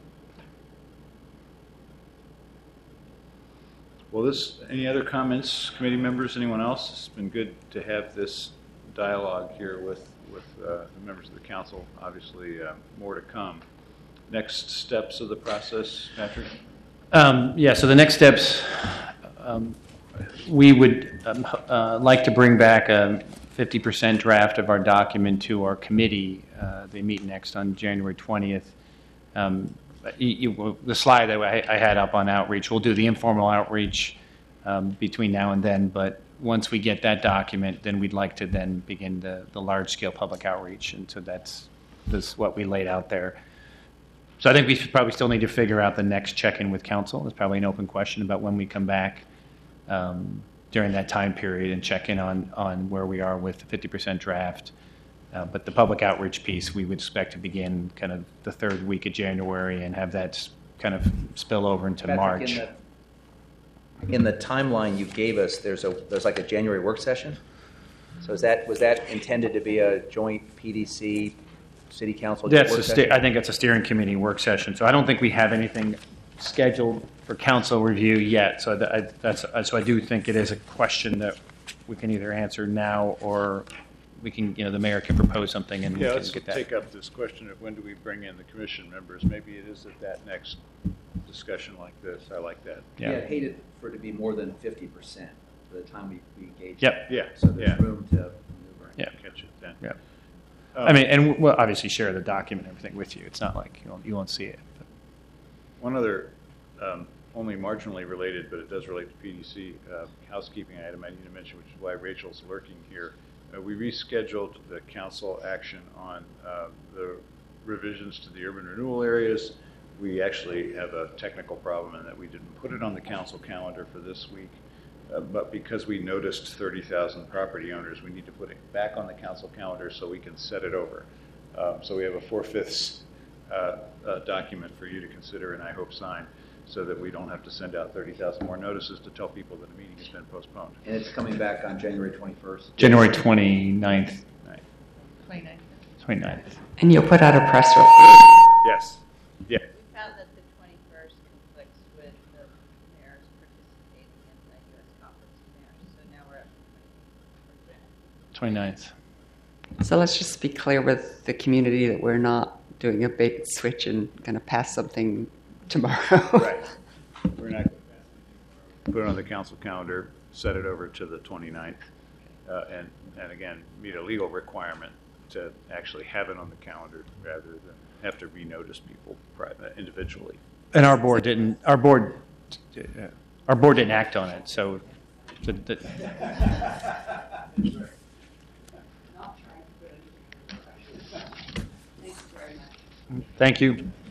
Well, this, any other comments, committee members, anyone else? It's been good to have this dialogue here with with uh, the members of the council. Obviously, uh, more to come. Next steps of the process, Patrick? Um, yeah, so the next steps, um, we would um, uh, like to bring back a fifty percent draft of our document to our committee. Uh, they meet next on January twentieth. Um, you, you, the slide that I, I had up on outreach, we'll do the informal outreach um, between now and then, but once we get that document, then we'd like to then begin the, the large-scale public outreach, and so that's, that's what we laid out there. So I think we should probably still need to figure out the next check-in with council. There's probably an open question about when we come back um, during that time period and check in on, on where we are with the fifty percent draft. Uh, but the public outreach piece, we would expect to begin kind of the third week of January and have that kind of spill over into Patrick, March. In the, in the timeline you gave us, there's a there's like a January work session. So is that was that intended to be a joint P D C, City Council That's work a ste- session? I think it's a steering committee work session. So I don't think we have anything scheduled for council review yet. So that, I, that's so I do think it is a question that we can either answer now, or we can, you know, the mayor can propose something and Yeah, we let's can get that. take up this question of when do we bring in the commission members? Maybe it is at that next discussion like this. I like that. Yeah. Yeah, I'd hate it for it to be more than fifty percent by the time we, we engage. Yep. Yeah, So there's yeah. room to maneuver. Yeah. Catch it then. Yeah. Um, I mean, and we'll obviously share the document and everything with you. It's not like you won't, you won't see it. But. One other, um, only marginally related, but it does relate to P D C, uh, housekeeping item I need to mention, which is why Rachel's lurking here. Uh, we rescheduled the council action on uh, the revisions to the urban renewal areas. We actually have a technical problem in that we didn't put it on the council calendar for this week, uh, but because we noticed thirty thousand property owners, we need to put it back on the council calendar so we can set it over. Um, so we have a four-fifths uh, uh, document for you to consider and I hope sign, so that we don't have to send out thirty thousand more notices to tell people that a meeting has been postponed. And it's coming back on January twenty-first. January twenty-ninth. Right. twenty-ninth. twenty-ninth. And you'll put out a press release. Yes. Yeah. We found that the twenty-first conflicts with the mayors participating in the U S Conference of Mayors, so now we're at twenty-ninth. So let's just be clear with the community that we're not doing a bait and switch and going to pass something tomorrow. Right. We're not going to put it on the council calendar, set it over to the twenty-ninth, uh, and, and again, meet a legal requirement to actually have it on the calendar rather than have to renotice people private, individually. And our board didn't. Our board. Uh, our board didn't act on it. So. The, the, Thank you.